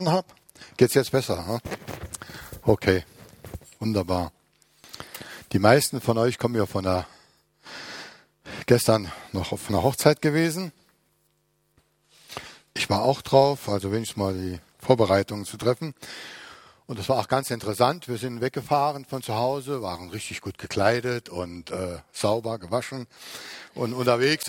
habe. Geht's jetzt besser? Hm? Okay, wunderbar. Die meisten von euch kommen ja gestern noch auf einer Hochzeit gewesen. Ich war auch drauf, also wenigstens mal die Vorbereitungen zu treffen. Und das war auch ganz interessant. Wir sind weggefahren von zu Hause, waren richtig gut gekleidet und sauber gewaschen. Und unterwegs,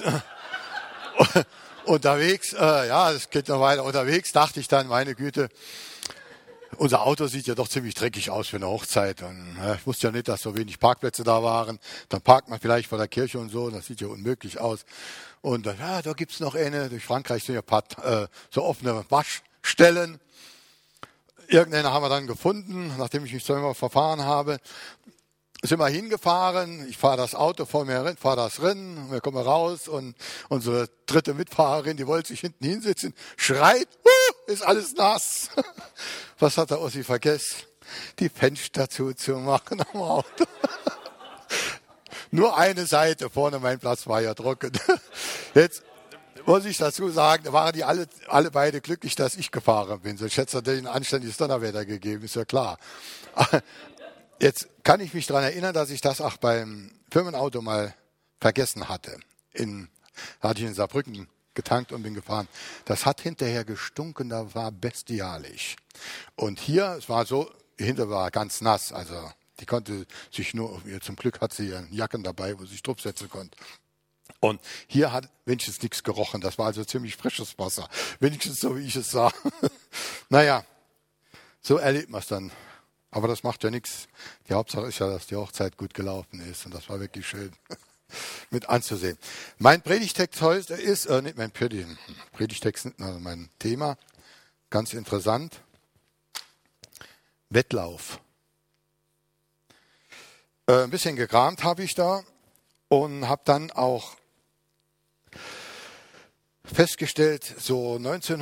es geht noch weiter. Unterwegs dachte ich dann, meine Güte, unser Auto sieht ja doch ziemlich dreckig aus für eine Hochzeit. Und, ich wusste ja nicht, dass so wenig Parkplätze da waren. Dann parkt man vielleicht vor der Kirche und so. Das sieht ja unmöglich aus. Und dann, da gibt's noch eine. Durch Frankreich sind ja ein paar so offene Waschstellen. Irgendeine haben wir dann gefunden, nachdem ich mich zweimal verfahren habe. Sind wir hingefahren, ich fahre das Auto vor mir rein, fahre das rein, wir kommen raus und unsere dritte Mitfahrerin, die wollte sich hinten hinsetzen, schreit, ist alles nass. Was hat der Ossi vergessen? Die Fenster zuzumachen am Auto. Nur eine Seite, vorne mein Platz war ja trocken. Jetzt muss ich dazu sagen, da waren die alle beide glücklich, dass ich gefahren bin. Sonst hätte es natürlich ein anständiges Donnerwetter gegeben, ist ja klar. Jetzt kann ich mich daran erinnern, dass ich das auch beim Firmenauto mal vergessen hatte. Da hatte ich in Saarbrücken getankt und bin gefahren. Das hat hinterher gestunken, da war bestialisch. Und hier, es war so, hinter war ganz nass, also die konnte sich nur, zum Glück hat sie ihren Jacken dabei, wo sie sich draufsetzen konnte. Und hier hat wenigstens nichts gerochen, das war also ziemlich frisches Wasser, wenigstens so, wie ich es sah. Naja, so erlebt man es dann. Aber das macht ja nichts. Die Hauptsache ist ja, dass die Hochzeit gut gelaufen ist. Und das war wirklich schön mit anzusehen. Mein Predigtext heute ist, nicht mein Predigtext, also mein Thema, ganz interessant. Wettlauf. Ein bisschen gekramt habe ich da und habe dann auch festgestellt, so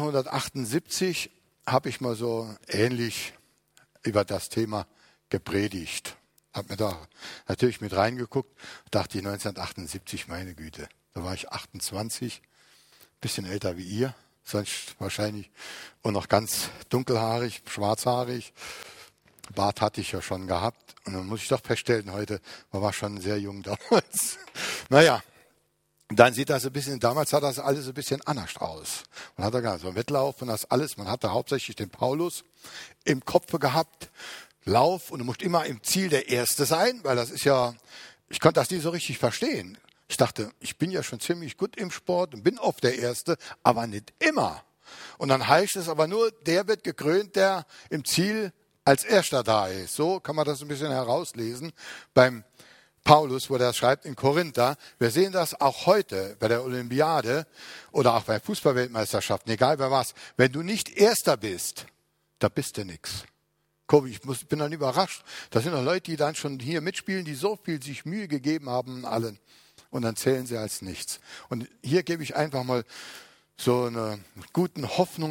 1978 habe ich mal so ähnlich über das Thema gepredigt. Hab mir da natürlich mit reingeguckt, dachte ich 1978, meine Güte, da war ich 28, bisschen älter wie ihr, sonst wahrscheinlich, und noch ganz dunkelhaarig, schwarzhaarig. Bart hatte ich ja schon gehabt und dann muss ich doch feststellen, heute, man war schon sehr jung damals. Naja, dann sieht das damals sah das alles ein bisschen anders aus. Man hatte gar so einen Wettlauf und das alles, man hatte hauptsächlich den Paulus im Kopf gehabt, Lauf, und du musst immer im Ziel der Erste sein, weil das ist ja, ich konnte das nie so richtig verstehen. Ich dachte, ich bin ja schon ziemlich gut im Sport und bin oft der Erste, aber nicht immer. Und dann heißt es aber nur, der wird gekrönt, der im Ziel als Erster da ist. So kann man das ein bisschen herauslesen beim Paulus, wo der schreibt in Korinther. Wir sehen das auch heute bei der Olympiade oder auch bei Fußballweltmeisterschaften, egal bei was. Wenn du nicht Erster bist, da bist du nix. Komm, bin dann überrascht. Das sind noch Leute, die dann schon hier mitspielen, die so viel sich Mühe gegeben haben, allen. Und dann zählen sie als nichts. Und hier gebe ich einfach mal so einen guten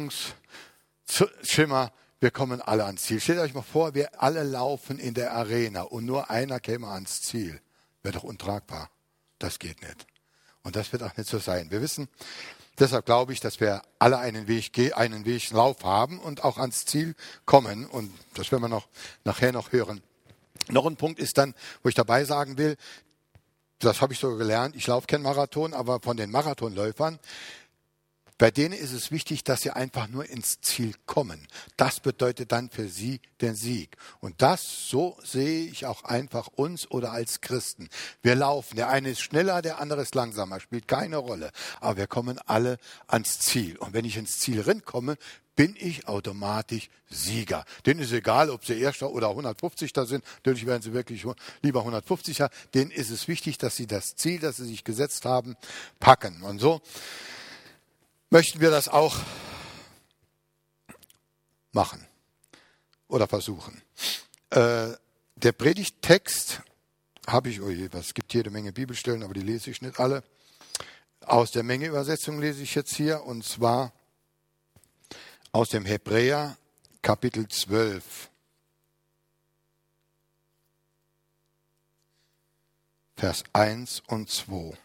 Hoffnungsschimmer. Wir kommen alle ans Ziel. Stellt euch mal vor, wir alle laufen in der Arena und nur einer käme ans Ziel. Wäre doch untragbar. Das geht nicht. Und das wird auch nicht so sein. Wir wissen, deshalb glaube ich, dass wir alle einen Weglauf haben und auch ans Ziel kommen. Und das werden wir nachher noch hören. Noch ein Punkt ist dann, wo ich dabei sagen will, das habe ich so gelernt, ich laufe keinen Marathon, aber von den Marathonläufern, bei denen ist es wichtig, dass sie einfach nur ins Ziel kommen. Das bedeutet dann für sie den Sieg. Und so sehe ich auch einfach uns oder als Christen. Wir laufen, der eine ist schneller, der andere ist langsamer, spielt keine Rolle. Aber wir kommen alle ans Ziel. Und wenn ich ins Ziel rinkomme, bin ich automatisch Sieger. Denen ist egal, ob sie Erster oder 150er sind. Natürlich werden sie wirklich lieber 150er. Denen ist es wichtig, dass sie das Ziel, das sie sich gesetzt haben, packen. Und so möchten wir das auch machen oder versuchen. Der Predigttext habe ich, es gibt jede Menge Bibelstellen, aber die lese ich nicht alle. Aus der Menge-Übersetzung lese ich jetzt hier, und zwar aus dem Hebräer Kapitel 12. Vers 1 und 2.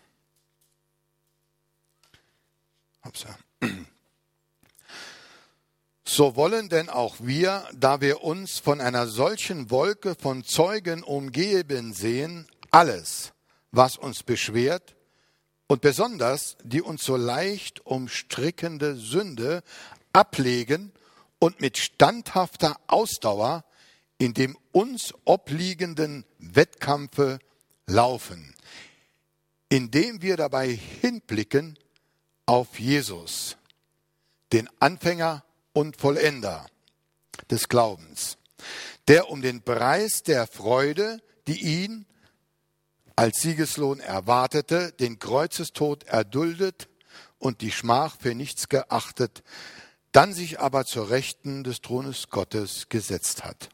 So wollen denn auch wir, da wir uns von einer solchen Wolke von Zeugen umgeben sehen, alles, was uns beschwert und besonders die uns so leicht umstrickende Sünde ablegen und mit standhafter Ausdauer in dem uns obliegenden Wettkampfe laufen, indem wir dabei hinblicken auf Jesus, den Anfänger und Vollender des Glaubens, der um den Preis der Freude, die ihn als Siegeslohn erwartete, den Kreuzestod erduldet und die Schmach für nichts geachtet, dann sich aber zur Rechten des Thrones Gottes gesetzt hat.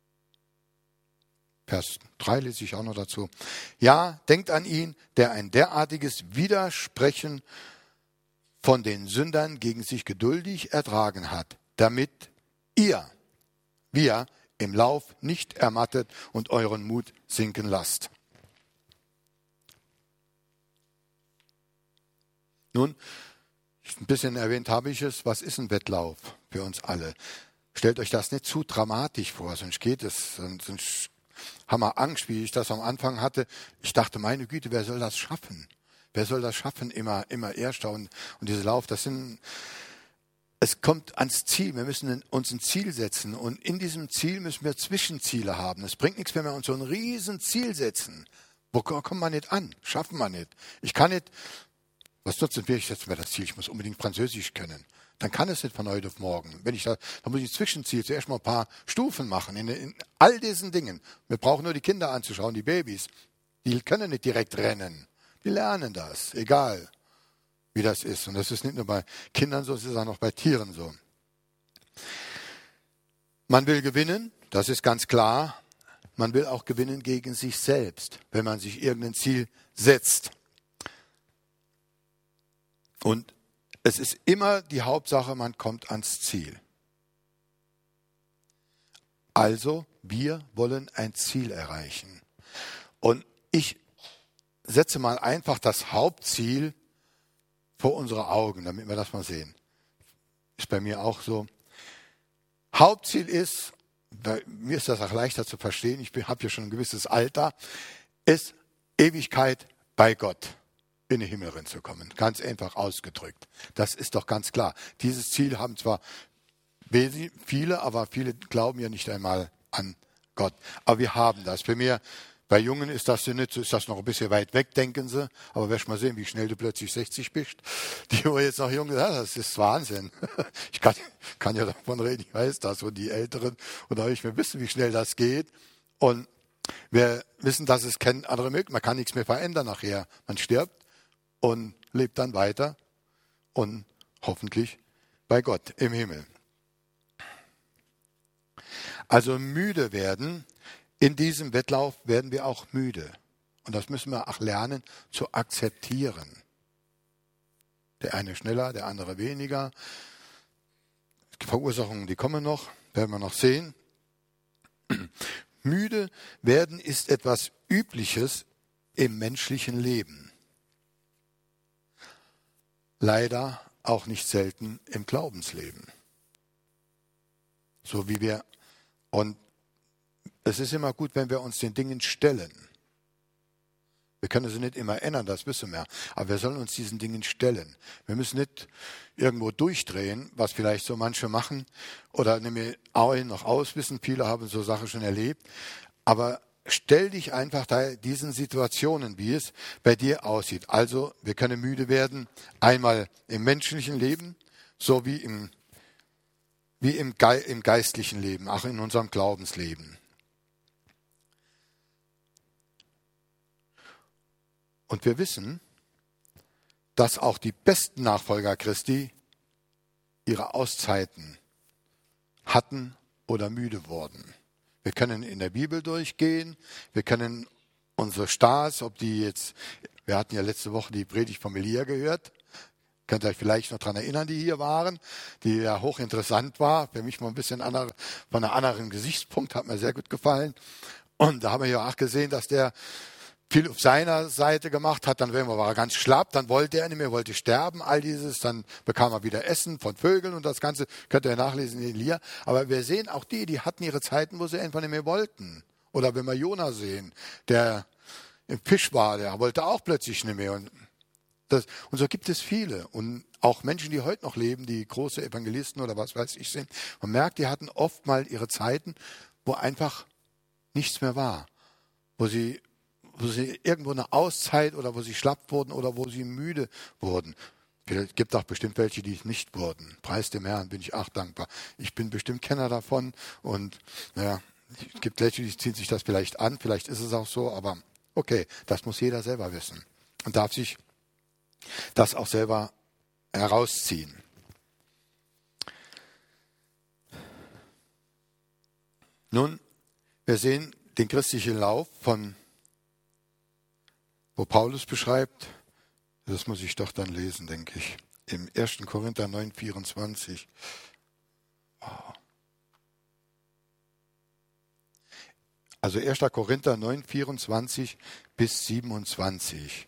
Vers 3 lese ich auch noch dazu. Ja, denkt an ihn, der ein derartiges Widersprechen von den Sündern gegen sich geduldig ertragen hat, damit wir im Lauf nicht ermattet und euren Mut sinken lasst. Nun, ein bisschen erwähnt habe ich es, was ist ein Wettlauf für uns alle? Stellt euch das nicht zu dramatisch vor, sonst geht es, sonst haben wir Angst, wie ich das am Anfang hatte. Ich dachte, meine Güte, wer soll das schaffen? Wer soll das schaffen, immer Erster und dieser Lauf, es kommt ans Ziel. Wir müssen uns ein Ziel setzen und in diesem Ziel müssen wir Zwischenziele haben. Es bringt nichts, wenn wir uns so ein riesen Ziel setzen. Wo kommen wir nicht an? Schaffen wir nicht. Ich kann nicht, was nutzt denn, ich setze mir das Ziel, ich muss unbedingt Französisch können. Dann kann es nicht von heute auf morgen. Dann muss ich ein Zwischenziel, zuerst mal ein paar Stufen machen in all diesen Dingen. Wir brauchen nur die Kinder anzuschauen, die Babys. Die können nicht direkt rennen. Die lernen das, egal wie das ist. Und das ist nicht nur bei Kindern so, es ist auch noch bei Tieren so. Man will gewinnen, das ist ganz klar. Man will auch gewinnen gegen sich selbst, wenn man sich irgendein Ziel setzt. Und es ist immer die Hauptsache, man kommt ans Ziel. Also, wir wollen ein Ziel erreichen. Und ich setze mal einfach das Hauptziel vor unsere Augen, damit wir das mal sehen. Ist bei mir auch so. Hauptziel ist, bei mir ist das auch leichter zu verstehen, ich habe ja schon ein gewisses Alter, ist Ewigkeit bei Gott in den Himmel reinzukommen. Ganz einfach ausgedrückt. Das ist doch ganz klar. Dieses Ziel haben zwar viele, aber viele glauben ja nicht einmal an Gott. Aber wir haben das. Bei Jungen ist das nicht so, ist das noch ein bisschen weit weg, denken sie. Aber wirst mal sehen, wie schnell du plötzlich 60 bist. Die, wo jetzt noch jung sind, das ist Wahnsinn. Ich kann ja davon reden, ich weiß das. Und die Älteren und euch, wir wissen, wie schnell das geht. Und wir wissen, dass es keine andere Möglichkeit, man kann nichts mehr verändern nachher. Man stirbt und lebt dann weiter und hoffentlich bei Gott im Himmel. Also müde werden. In diesem Wettlauf werden wir auch müde. Und das müssen wir auch lernen zu akzeptieren. Der eine schneller, der andere weniger. Die Verursachungen, die kommen noch, werden wir noch sehen. Müde werden ist etwas Übliches im menschlichen Leben. Leider auch nicht selten im Glaubensleben. Und es ist immer gut, wenn wir uns den Dingen stellen. Wir können sie nicht immer ändern, das wissen wir. Aber wir sollen uns diesen Dingen stellen. Wir müssen nicht irgendwo durchdrehen, was vielleicht so manche machen. Oder nehmen wir noch auswissen, viele haben so Sachen schon erlebt. Aber stell dich einfach diesen Situationen, wie es bei dir aussieht. Also, wir können müde werden, einmal im menschlichen Leben, so wie im geistlichen Leben, auch in unserem Glaubensleben. Und wir wissen, dass auch die besten Nachfolger Christi ihre Auszeiten hatten oder müde wurden. Wir können in der Bibel durchgehen, wir können unsere Stars, wir hatten ja letzte Woche die Predigt von Elia gehört, könnt ihr euch vielleicht noch daran erinnern, die hier waren, die ja hochinteressant war, für mich mal ein bisschen von einem anderen Gesichtspunkt, hat mir sehr gut gefallen. Und da haben wir ja auch gesehen, dass der viel auf seiner Seite gemacht hat, dann war er ganz schlapp, dann wollte er nicht mehr, wollte sterben, all dieses, dann bekam er wieder Essen von Vögeln und das Ganze, könnt ihr nachlesen in Elia. Aber wir sehen auch die hatten ihre Zeiten, wo sie einfach nicht mehr wollten. Oder wenn wir Jona sehen, der im Fisch war, der wollte auch plötzlich nicht mehr. Und so gibt es viele. Und auch Menschen, die heute noch leben, die große Evangelisten oder was weiß ich sind. Man merkt, die hatten oft mal ihre Zeiten, wo einfach nichts mehr war. Wo sie irgendwo eine Auszeit oder wo sie schlapp wurden oder wo sie müde wurden. Es gibt auch bestimmt welche, die es nicht wurden. Preis dem Herrn, bin ich auch dankbar. Ich bin bestimmt Kenner davon und naja, es gibt welche, die ziehen sich das vielleicht an, vielleicht ist es auch so, aber okay, das muss jeder selber wissen und darf sich das auch selber herausziehen. Nun, wir sehen den christlichen Lauf wo Paulus beschreibt, das muss ich doch dann lesen, denke ich, im 1. Korinther 9, 24. Also 1. Korinther 9, 24 bis 27.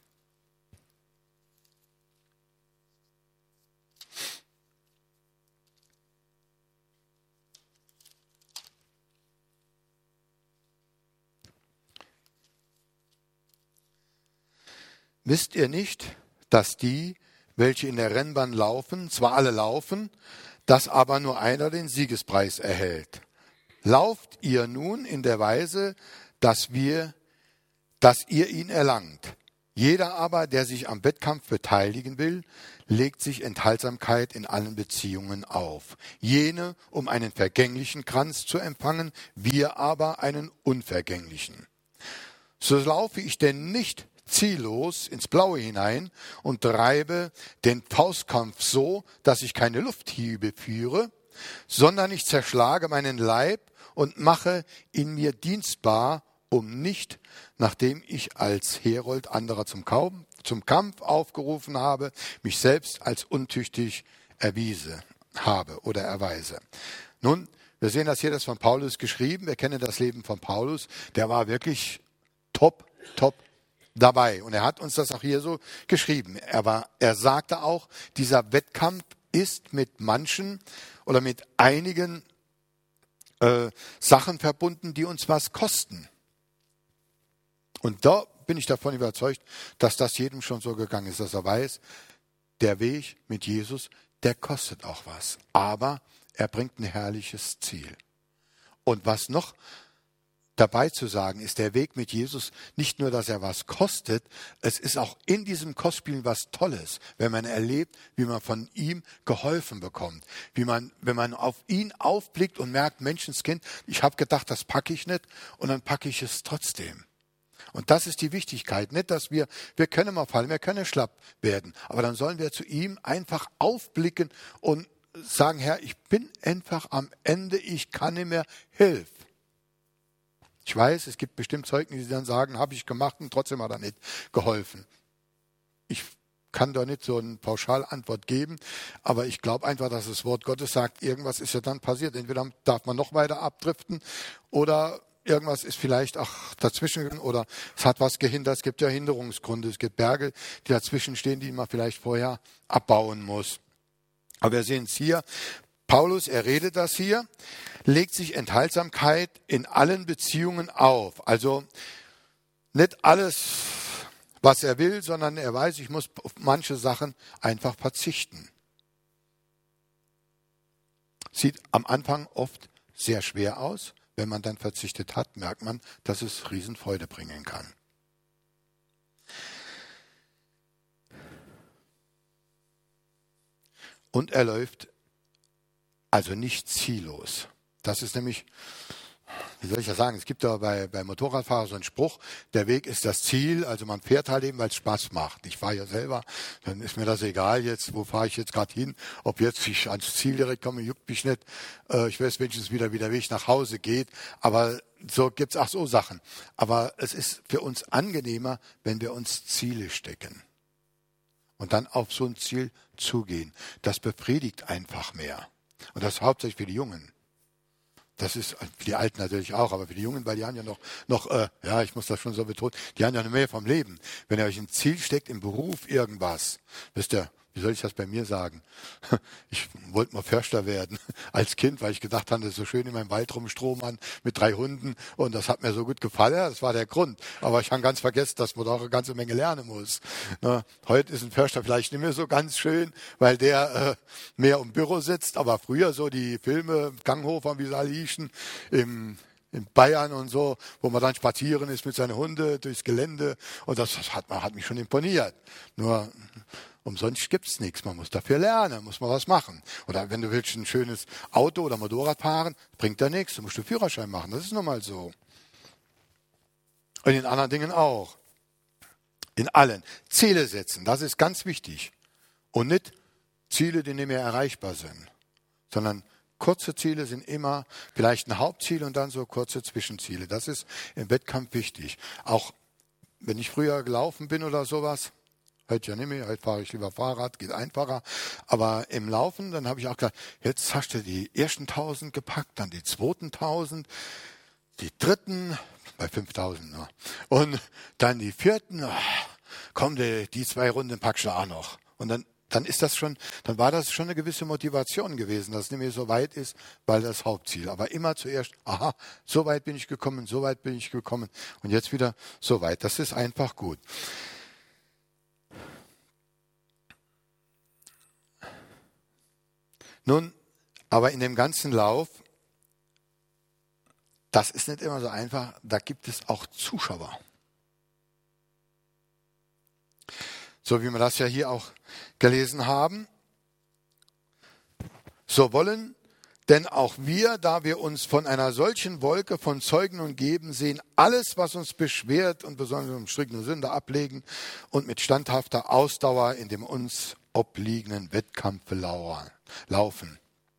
Wisst ihr nicht, dass die, welche in der Rennbahn laufen, zwar alle laufen, dass aber nur einer den Siegespreis erhält? Lauft ihr nun in der Weise, dass ihr ihn erlangt. Jeder aber, der sich am Wettkampf beteiligen will, legt sich Enthaltsamkeit in allen Beziehungen auf. Jene, um einen vergänglichen Kranz zu empfangen, wir aber einen unvergänglichen. So laufe ich denn nicht ziellos ins Blaue hinein und treibe den Faustkampf so, dass ich keine Lufthiebe führe, sondern ich zerschlage meinen Leib und mache ihn mir dienstbar, um nicht, nachdem ich als Herold anderer zum Kampf aufgerufen habe, mich selbst als untüchtig erweise. Nun, wir sehen das hier, das von Paulus geschrieben. Wir kennen das Leben von Paulus. Der war wirklich top dabei. Und er hat uns das auch hier so geschrieben. Er sagte auch, dieser Wettkampf ist mit manchen oder mit einigen Sachen verbunden, die uns was kosten. Und da bin ich davon überzeugt, dass das jedem schon so gegangen ist, dass er weiß, der Weg mit Jesus, der kostet auch was. Aber er bringt ein herrliches Ziel. Und was noch dabei zu sagen ist, der Weg mit Jesus, nicht nur, dass er was kostet, es ist auch in diesem Kostspiel was Tolles, wenn man erlebt, wie man von ihm geholfen bekommt. Wenn man auf ihn aufblickt und merkt, Menschenskind, ich habe gedacht, das packe ich nicht und dann packe ich es trotzdem. Und das ist die Wichtigkeit, nicht, dass wir können mal fallen, wir können schlapp werden, aber dann sollen wir zu ihm einfach aufblicken und sagen, Herr, ich bin einfach am Ende, ich kann nicht mehr, hilf. Ich weiß, es gibt bestimmt Zeugnisse, die dann sagen, habe ich gemacht und trotzdem hat er nicht geholfen. Ich kann da nicht so eine Pauschalantwort geben, aber ich glaube einfach, dass das Wort Gottes sagt, irgendwas ist ja dann passiert. Entweder darf man noch weiter abdriften oder irgendwas ist vielleicht auch dazwischen oder es hat was gehindert. Es gibt ja Hinderungsgründe, es gibt Berge, die dazwischen stehen, die man vielleicht vorher abbauen muss. Aber wir sehen es hier, Paulus, er redet das hier, legt sich Enthaltsamkeit in allen Beziehungen auf. Also nicht alles, was er will, sondern er weiß, ich muss auf manche Sachen einfach verzichten. Sieht am Anfang oft sehr schwer aus. Wenn man dann verzichtet hat, merkt man, dass es Riesenfreude bringen kann. Und er läuft also nicht ziellos. Das ist nämlich, wie soll ich das sagen, es gibt da bei Motorradfahrern so einen Spruch, der Weg ist das Ziel, also man fährt halt eben, weil es Spaß macht. Ich fahre ja selber, dann ist mir das egal jetzt, wo fahre ich jetzt gerade hin, ob jetzt ich ans Ziel direkt komme, juckt mich nicht. Ich weiß wenigstens wieder, wie der Weg nach Hause geht, aber so gibt's auch so Sachen. Aber es ist für uns angenehmer, wenn wir uns Ziele stecken und dann auf so ein Ziel zugehen. Das befriedigt einfach mehr. Und das ist hauptsächlich für die Jungen. Das ist für die Alten natürlich auch, aber für die Jungen, weil die haben ja ja, ich muss das schon so betonen, die haben ja noch mehr vom Leben. Wenn ihr euch ein Ziel steckt im Beruf irgendwas, wisst ihr, wie soll ich das bei mir sagen? Ich wollte mal Förster werden als Kind, weil ich gedacht hatte, so schön in meinem Wald rumstromern mit 3 Hunden und das hat mir so gut gefallen. Ja, das war der Grund. Aber ich habe ganz vergessen, dass man da auch eine ganze Menge lernen muss. Na, heute ist ein Förster vielleicht nicht mehr so ganz schön, weil der mehr im Büro sitzt. Aber früher so die Filme, Ganghofer, wie sie alle hießen, in Bayern und so, wo man dann spazieren ist mit seinen Hunden durchs Gelände. Und das hat mich schon imponiert. Nur umsonst gibt's nichts. Man muss dafür lernen, muss man was machen. Oder wenn du willst ein schönes Auto oder Motorrad fahren, bringt da nichts. Du musst den Führerschein machen. Das ist nun mal so. Und in anderen Dingen auch. In allen. Ziele setzen, das ist ganz wichtig. Und nicht Ziele, die nicht mehr erreichbar sind, sondern kurze Ziele sind immer vielleicht ein Hauptziel und dann so kurze Zwischenziele. Das ist im Wettkampf wichtig. Auch wenn ich früher gelaufen bin oder sowas, heute ja nicht mehr, heute fahre ich lieber Fahrrad, geht einfacher. Aber im Laufen, dann habe ich auch gedacht, jetzt hast du die ersten 1000 gepackt, dann die zweiten 1000, die dritten, bei 5000, ne? Und dann die vierten, komm, die 2 Runden packst du auch noch. Und dann war das schon eine gewisse Motivation gewesen, dass es nicht mehr so weit ist, weil das Hauptziel. Aber immer zuerst, aha, so weit bin ich gekommen, so weit bin ich gekommen und jetzt wieder so weit. Das ist einfach gut. Nun, aber in dem ganzen Lauf, das ist nicht immer so einfach, da gibt es auch Zuschauer. So wie wir das ja hier auch gelesen haben. So wollen denn auch wir, da wir uns von einer solchen Wolke von Zeugen umgeben sehen, alles, was uns beschwert und besonders umstrittene Sünde ablegen und mit standhafter Ausdauer in dem uns obliegenden Wettkampf laufen.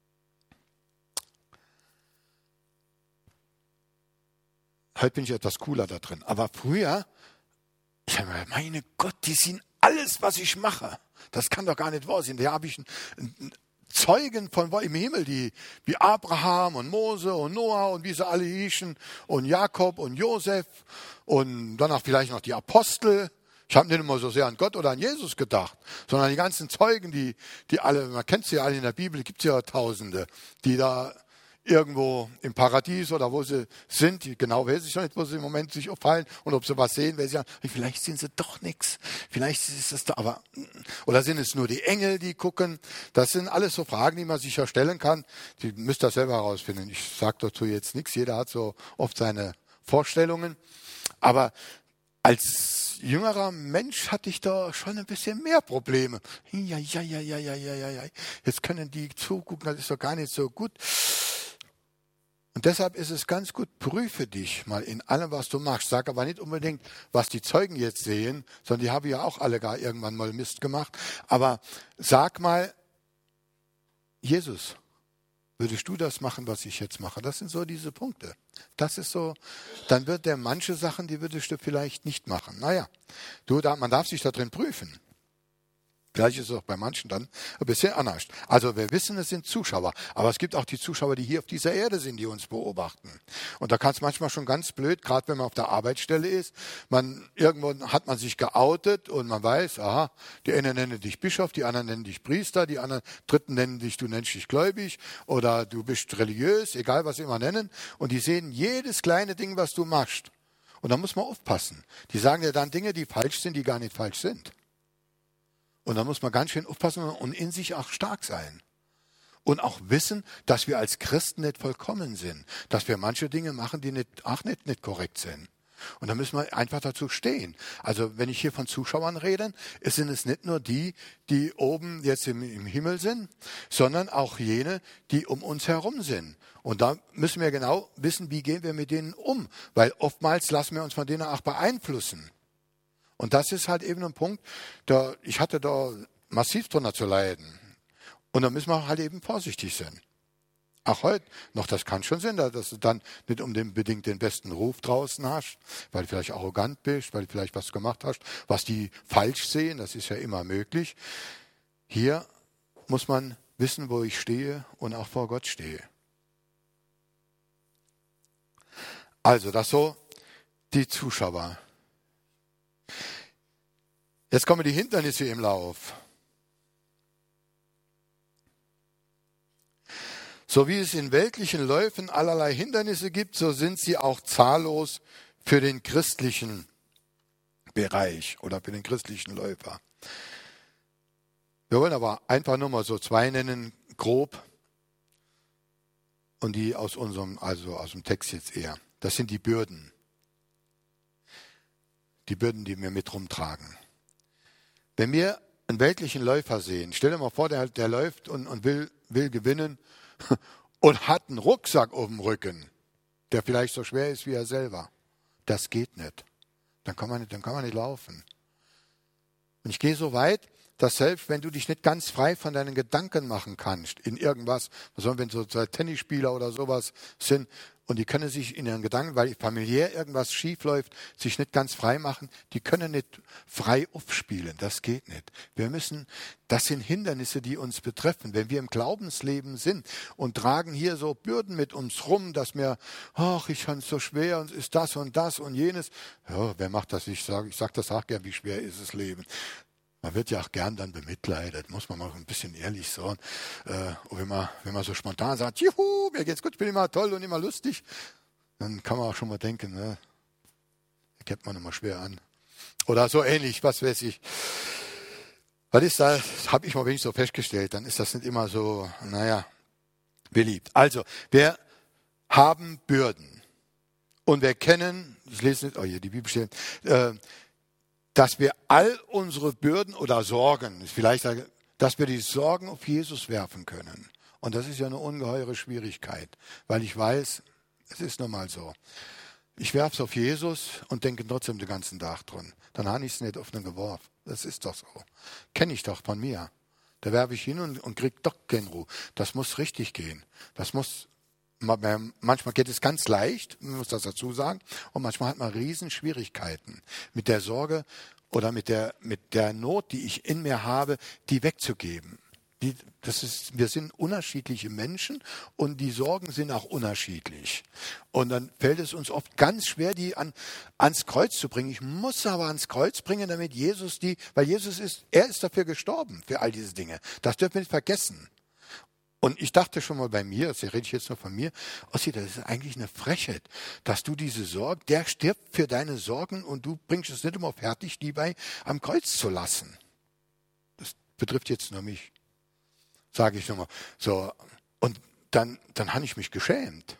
Heute bin ich etwas cooler da drin. Aber früher, ich habe mir, meine Gott, die sind alles, was ich mache. Das kann doch gar nicht wahr sein. Da habe ich einen Zeugen von im Himmel, die wie Abraham und Mose und Noah und wie sie alle hießen und Jakob und Josef und dann auch vielleicht noch die Apostel. Ich habe nicht immer so sehr an Gott oder an Jesus gedacht, sondern die ganzen Zeugen, die alle, man kennt sie ja alle in der Bibel, gibt es ja Tausende, die da irgendwo im Paradies oder wo sie sind, genau weiß ich noch nicht, wo sie im Moment sich auffallen und ob sie was sehen, weil sie sagen, vielleicht sind sie doch nichts, vielleicht ist es da, aber, oder sind es nur die Engel, die gucken? Das sind alles so Fragen, die man sich ja stellen kann. Die müsst ihr selber herausfinden. Ich sage dazu jetzt nichts, jeder hat so oft seine Vorstellungen, aber als jüngerer Mensch hatte ich da schon ein bisschen mehr Probleme. Ja. Jetzt können die zugucken, das ist doch gar nicht so gut. Und deshalb ist es ganz gut, prüfe dich mal in allem, was du machst. Sag aber nicht unbedingt, was die Zeugen jetzt sehen, sondern die haben ja auch alle gar irgendwann mal Mist gemacht. Aber sag mal, Jesus, würdest du das machen, was ich jetzt mache? Das sind so diese Punkte. Das ist so, dann wird der manche Sachen, die würdest du vielleicht nicht machen. Naja, man darf sich da drin prüfen. Vielleicht ist es auch bei manchen dann ein bisschen anders. Also wir wissen, es sind Zuschauer, aber es gibt auch die Zuschauer, die hier auf dieser Erde sind, die uns beobachten. Und da kann es manchmal schon ganz blöd, gerade wenn man auf der Arbeitsstelle ist, irgendwo hat man sich geoutet und man weiß, aha, die einen nennen dich Bischof, die anderen nennen dich Priester, die anderen Dritten nennen dich, du nennst dich gläubig oder du bist religiös, egal was sie immer nennen. Und die sehen jedes kleine Ding, was du machst. Und da muss man aufpassen. Die sagen dir dann Dinge, die falsch sind, die gar nicht falsch sind. Und da muss man ganz schön aufpassen und in sich auch stark sein. Und auch wissen, dass wir als Christen nicht vollkommen sind. Dass wir manche Dinge machen, die nicht korrekt sind. Und da müssen wir einfach dazu stehen. Also wenn ich hier von Zuschauern rede, sind es nicht nur die oben jetzt im Himmel sind, sondern auch jene, die um uns herum sind. Und da müssen wir genau wissen, wie gehen wir mit denen um. Weil oftmals lassen wir uns von denen auch beeinflussen. Und das ist halt eben ein Punkt, ich hatte da massiv drunter zu leiden. Und da müssen wir halt eben vorsichtig sein. Auch heute noch, das kann schon sein, dass du dann nicht unbedingt den besten Ruf draußen hast, weil du vielleicht arrogant bist, weil du vielleicht was gemacht hast, was die falsch sehen, das ist ja immer möglich. Hier muss man wissen, wo ich stehe und auch vor Gott stehe. Also, das so die Zuschauer. Jetzt kommen die Hindernisse im Lauf. So wie es in weltlichen Läufen allerlei Hindernisse gibt, so sind sie auch zahllos für den christlichen Bereich oder für den christlichen Läufer. Wir wollen aber einfach nur mal so zwei nennen, grob, und die aus dem Text jetzt eher. Das sind die Bürden. Die Bürden, die wir mit rumtragen. Wenn wir einen weltlichen Läufer sehen, stell dir mal vor, der läuft und will gewinnen und hat einen Rucksack auf dem Rücken, der vielleicht so schwer ist wie er selber. Das geht nicht. Dann kann man nicht laufen. Und ich gehe so weit, dass selbst wenn du dich nicht ganz frei von deinen Gedanken machen kannst, in irgendwas, wenn so Tennisspieler oder sowas sind, und die können sich in ihren Gedanken, weil familiär irgendwas schief läuft, sich nicht ganz frei machen, die können nicht frei aufspielen. Das geht nicht. Das sind Hindernisse, die uns betreffen. Wenn wir im Glaubensleben sind und tragen hier so Bürden mit uns rum, dass wir, ich habe es so schwer und es ist das und jenes. Ja, wer macht das? Ich sage das auch gern, wie schwer ist das Leben. Man wird ja auch gern dann bemitleidet, muss man mal ein bisschen ehrlich sein. Und wenn man so spontan sagt, juhu, mir geht's gut, ich bin immer toll und immer lustig, dann kann man auch schon mal denken, ne, da kennt man immer schwer an. Oder so ähnlich, was weiß ich. Was ist das? Habe ich mal wenig so festgestellt, dann ist das nicht immer so, beliebt. Also, wir haben Bürden. Und wir kennen, ich lese nicht, hier die Bibel steht, dass wir all unsere Bürden oder Sorgen, dass wir die Sorgen auf Jesus werfen können. Und das ist ja eine ungeheure Schwierigkeit, weil ich weiß, es ist nun mal so. Ich werfe es auf Jesus und denke trotzdem den ganzen Tag dran. Dann habe ich es nicht auf den geworfen. Das ist doch so. Kenne ich doch von mir. Da werfe ich hin und kriege doch keine Ruhe. Das muss richtig gehen. Manchmal geht es ganz leicht, man muss das dazu sagen, und manchmal hat man Riesenschwierigkeiten mit der Sorge oder mit der Not, die ich in mir habe, die wegzugeben. Wir sind unterschiedliche Menschen und die Sorgen sind auch unterschiedlich. Und dann fällt es uns oft ganz schwer, die ans Kreuz zu bringen. Ich muss aber ans Kreuz bringen, damit weil er ist dafür gestorben, für all diese Dinge. Das dürfen wir nicht vergessen. Und ich dachte schon mal bei mir, das rede ich jetzt nur von mir, Ossi, das ist eigentlich eine Frechheit, dass du diese Sorge, der stirbt für deine Sorgen und du bringst es nicht immer fertig, die am Kreuz zu lassen. Das betrifft jetzt nur mich, sage ich nochmal. So, und dann habe ich mich geschämt.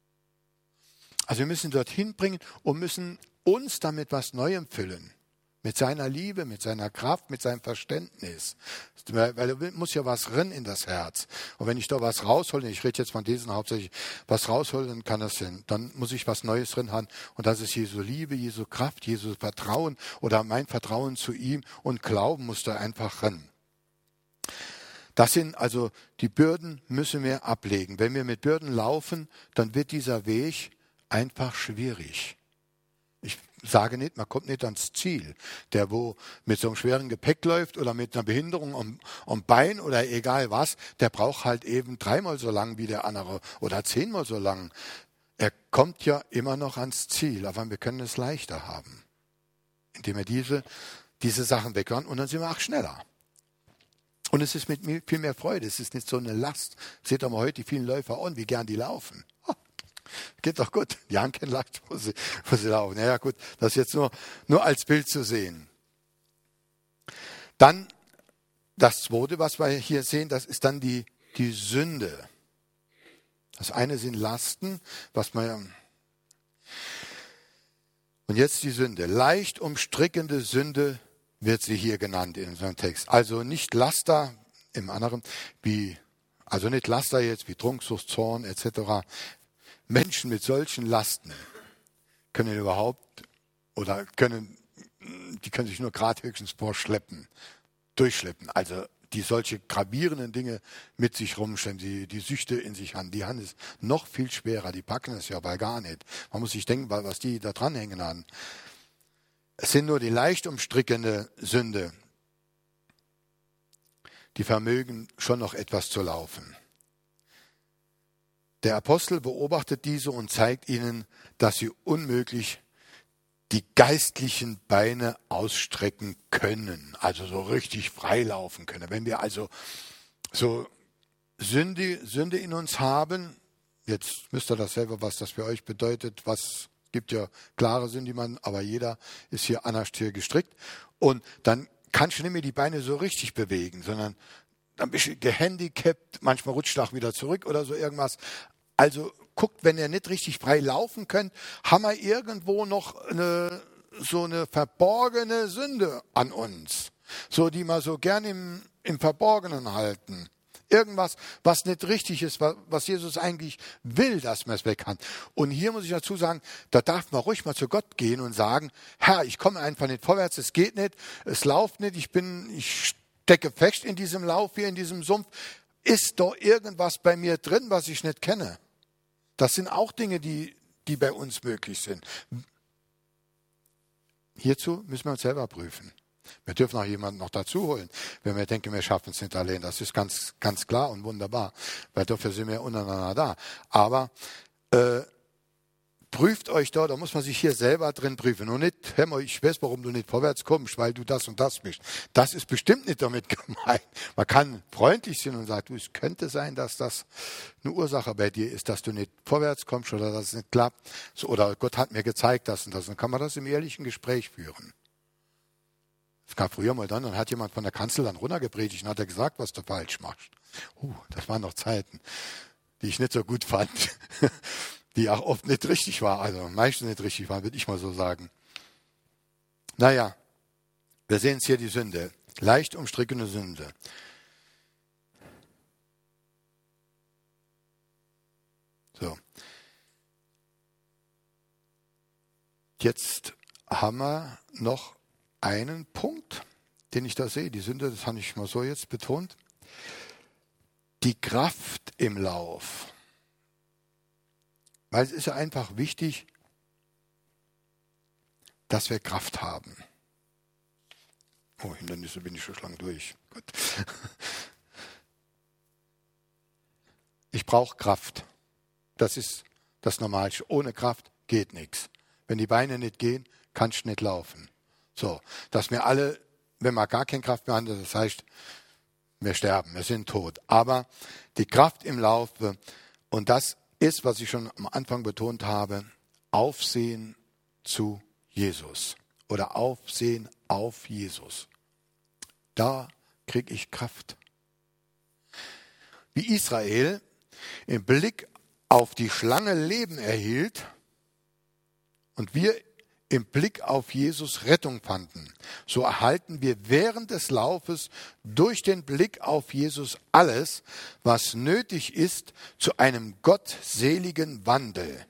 Also wir müssen dorthin bringen und müssen uns damit was Neuem füllen. Mit seiner Liebe, mit seiner Kraft, mit seinem Verständnis. Weil da muss ja was rein in das Herz. Und wenn ich da was raushole, ich rede jetzt von diesen hauptsächlich, was raushole, dann kann das sein. Dann muss ich was Neues drin haben. Und das ist Jesu Liebe, Jesu Kraft, Jesu Vertrauen oder mein Vertrauen zu ihm und Glauben muss da einfach rein. Das sind also die Bürden, müssen wir ablegen. Wenn wir mit Bürden laufen, dann wird dieser Weg einfach schwierig. Ich sage nicht, man kommt nicht ans Ziel. Der, wo mit so einem schweren Gepäck läuft oder mit einer Behinderung am Bein oder egal was, der braucht halt eben 3-mal so lang wie der andere oder 10-mal so lang. Er kommt ja immer noch ans Ziel, aber wir können es leichter haben, indem wir diese Sachen weghören und dann sind wir auch schneller. Und es ist mit viel mehr Freude, es ist nicht so eine Last. Seht doch mal heute die vielen Läufer an, wie gern die laufen. Geht doch gut. Die haben keine Last, wo sie laufen. Naja gut, das ist jetzt nur als Bild zu sehen. Dann das Zweite, was wir hier sehen, das ist dann die Sünde. Das eine sind Lasten, und jetzt die Sünde. Leicht umstrickende Sünde wird sie hier genannt in unserem Text. Also nicht Laster im anderen, also nicht Laster jetzt wie Trunksucht, Zorn etc. Menschen mit solchen Lasten können die können sich nur gerade höchstens durchschleppen. Also die solche gravierenden Dinge mit sich rumstellen, die Süchte in sich haben, die haben es noch viel schwerer, die packen es ja aber gar nicht. Man muss sich denken, was die da dranhängen haben. Es sind nur die leicht umstrickende Sünde, die vermögen schon noch etwas zu laufen. Der Apostel beobachtet diese und zeigt ihnen, dass sie unmöglich die geistlichen Beine ausstrecken können, also so richtig freilaufen können. Wenn wir also so Sünde in uns haben, jetzt müsst ihr das selber, was das für euch bedeutet, gibt ja klare Sünde, aber jeder ist hier anders hier gestrickt. Und dann kannst du nicht mehr die Beine so richtig bewegen, sondern dann bist du gehandicapt, manchmal rutscht du auch wieder zurück oder so irgendwas. Also guckt, wenn ihr nicht richtig frei laufen könnt, haben wir irgendwo noch so eine verborgene Sünde an uns, so die wir so gern im Verborgenen halten. Irgendwas, was nicht richtig ist, was Jesus eigentlich will, dass man es weg kann. Und hier muss ich dazu sagen, da darf man ruhig mal zu Gott gehen und sagen, Herr, ich komme einfach nicht vorwärts, es geht nicht, es läuft nicht, ich stecke fest in diesem Lauf hier, in diesem Sumpf. Ist da irgendwas bei mir drin, was ich nicht kenne? Das sind auch Dinge, die bei uns möglich sind. Hierzu müssen wir uns selber prüfen. Wir dürfen auch jemanden noch dazu holen, wenn wir denken, wir schaffen es nicht allein. Das ist ganz, ganz klar und wunderbar, weil dafür sind wir untereinander da. Aber prüft euch da muss man sich hier selber drin prüfen. Und nicht, hör mal, ich weiß, warum du nicht vorwärts kommst, weil du das und das bist. Das ist bestimmt nicht damit gemeint. Man kann freundlich sein und sagen, es könnte sein, dass das eine Ursache bei dir ist, dass du nicht vorwärts kommst oder dass es nicht klappt. Oder Gott hat mir gezeigt, das und das. Dann kann man das im ehrlichen Gespräch führen. Es gab früher mal dann hat jemand von der Kanzel dann runtergepredigt und hat er gesagt, was du falsch machst. Das waren noch Zeiten, die ich nicht so gut fand, die auch oft nicht richtig war, also meistens nicht richtig war, würde ich mal so sagen. Naja, wir sehen es hier die Sünde, leicht umstrickene Sünde. So. Jetzt haben wir noch einen Punkt, den ich da sehe, die Sünde, das habe ich mal so jetzt betont, die Kraft im Lauf. Weil es ist ja einfach wichtig, dass wir Kraft haben. Hindernisse bin ich schon lang durch. Gut. Ich brauche Kraft. Das ist das Normalste. Ohne Kraft geht nichts. Wenn die Beine nicht gehen, kannst du nicht laufen. So, dass wir alle, wenn wir gar keine Kraft mehr haben, das heißt, wir sterben, wir sind tot. Aber die Kraft im Lauf, und das ist, was ich schon am Anfang betont habe, Aufsehen zu Jesus oder Aufsehen auf Jesus. Da kriege ich Kraft. Wie Israel im Blick auf die Schlange Leben erhielt und wir im Blick auf Jesus Rettung fanden, so erhalten wir während des Laufes durch den Blick auf Jesus alles, was nötig ist zu einem gottseligen Wandel.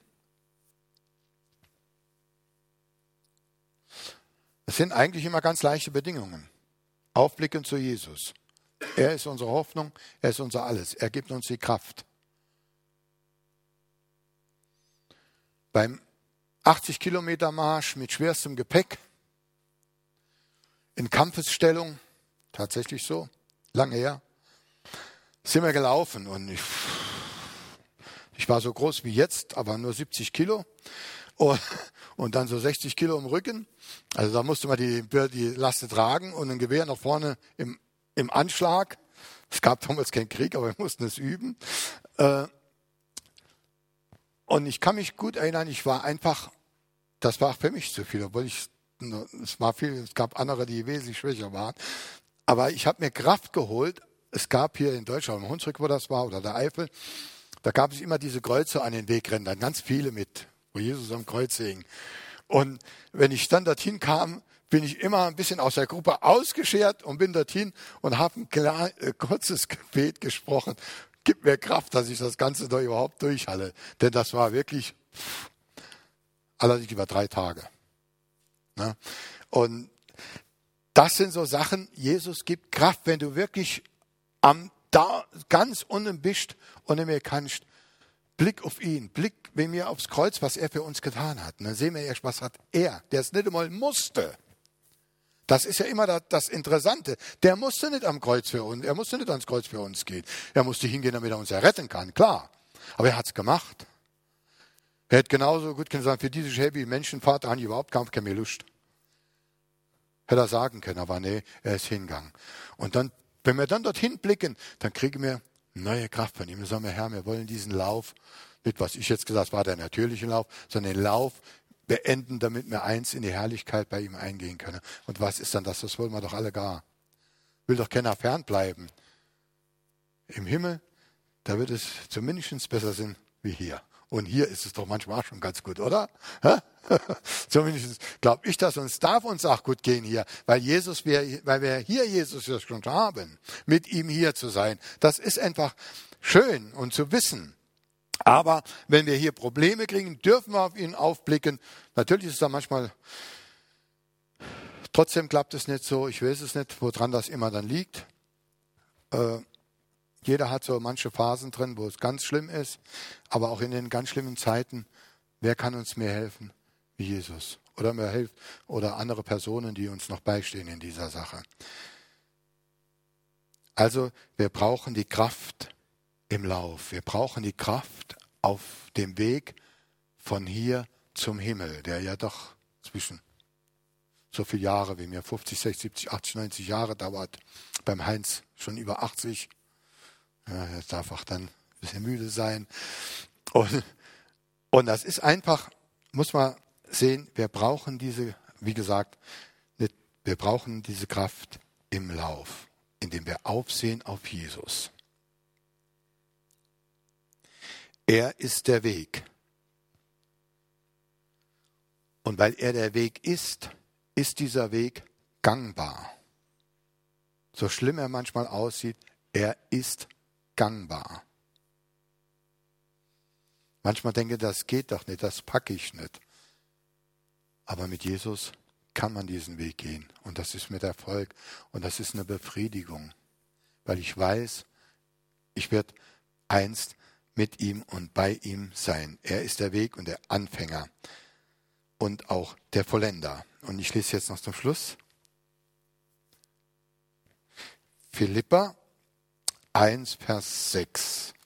Es sind eigentlich immer ganz leichte Bedingungen. Aufblicken zu Jesus. Er ist unsere Hoffnung, er ist unser Alles. Er gibt uns die Kraft. Beim 80-Kilometer-Marsch mit schwerstem Gepäck, in Kampfesstellung, tatsächlich so, lange her, sind wir gelaufen und ich war so groß wie jetzt, aber nur 70 Kilo und dann so 60 Kilo im Rücken. Also da musste man die Last tragen und ein Gewehr nach vorne im Anschlag. Es gab damals keinen Krieg, aber wir mussten es üben. Und ich kann mich gut erinnern, das war für mich zu viel, obwohl es gab andere, die wesentlich schwächer waren. Aber ich habe mir Kraft geholt. Es gab hier in Deutschland, im Hunsrück, wo das war, oder der Eifel, da gab es immer diese Kreuze an den Wegrändern, ganz viele mit, wo Jesus am Kreuz hing. Und wenn ich dann dorthin kam, bin ich immer ein bisschen aus der Gruppe ausgeschert und bin dorthin und habe ein kurzes Gebet gesprochen. Gib mir Kraft, dass ich das Ganze da überhaupt durchhalte. Denn das war wirklich, allerdings über 3 Tage. Ne? Und das sind so Sachen, Jesus gibt Kraft, wenn du wirklich da ganz unten bist und nicht mehr kannst. Blick auf ihn, Blick wenn wir aufs Kreuz, was er für uns getan hat. Und dann sehen wir erst, was hat er, der es nicht einmal musste. Das ist ja immer das Interessante. Der musste nicht am Kreuz für uns, er musste nicht ans Kreuz für uns gehen. Er musste hingehen, damit er uns erretten kann, klar. Aber er hat es gemacht. Er hätte genauso gut können sagen, für diese schäbige Menschenfahrt habe ich überhaupt keine Lust. Hätte er sagen können, aber nee, er ist hingegangen. Und dann, wenn wir dann dorthin blicken, dann kriegen wir neue Kraft von ihm. Dann sagen wir, Herr, wir wollen diesen Lauf, nicht was ich jetzt gesagt habe, war der natürliche Lauf, sondern den Lauf beenden, damit wir eins in die Herrlichkeit bei ihm eingehen können. Und was ist dann das? Das wollen wir doch alle gar. Will doch keiner fernbleiben. Im Himmel, da wird es zumindest besser sein wie hier. Und hier ist es doch manchmal auch schon ganz gut, oder? Zumindest glaube ich das. Und es darf uns auch gut gehen hier, weil wir hier Jesus ja schon haben, mit ihm hier zu sein. Das ist einfach schön und zu wissen. Aber wenn wir hier Probleme kriegen, dürfen wir auf ihn aufblicken. Natürlich ist es da manchmal, trotzdem klappt es nicht so. Ich weiß es nicht, woran das immer dann liegt. Jeder hat so manche Phasen drin, wo es ganz schlimm ist. Aber auch in den ganz schlimmen Zeiten, wer kann uns mehr helfen wie Jesus? Oder andere Personen, die uns noch beistehen in dieser Sache. Also wir brauchen die Kraft im Lauf. Wir brauchen die Kraft auf dem Weg von hier zum Himmel, der ja doch zwischen so viele Jahre wie mir, 50, 60, 70, 80, 90 Jahre dauert. Beim Heinz schon über 80. Ja, er darf auch dann ein bisschen müde sein. Und das ist einfach, muss man sehen, wir brauchen diese, wie gesagt, wir brauchen diese Kraft im Lauf, indem wir aufsehen auf Jesus. Er ist der Weg. Und weil er der Weg ist dieser Weg gangbar. So schlimm er manchmal aussieht, er ist gangbar. Manchmal denke ich, das geht doch nicht, das packe ich nicht. Aber mit Jesus kann man diesen Weg gehen. Und das ist mit Erfolg. Und das ist eine Befriedigung. Weil ich weiß, ich werde einst mit ihm und bei ihm sein. Er ist der Weg und der Anfänger und auch der Vollender. Und ich lese jetzt noch zum Schluss. Philipper 1, Vers 6.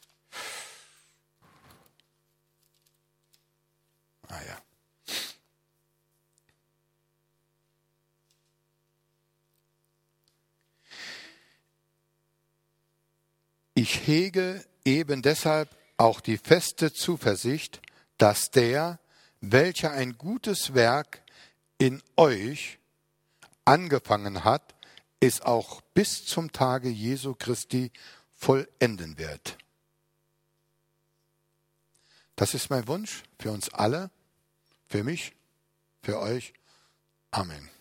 Ja. Ich hege eben deshalb auch die feste Zuversicht, dass der, welcher ein gutes Werk in euch angefangen hat, es auch bis zum Tage Jesu Christi vollenden wird. Das ist mein Wunsch für uns alle, für mich, für euch. Amen.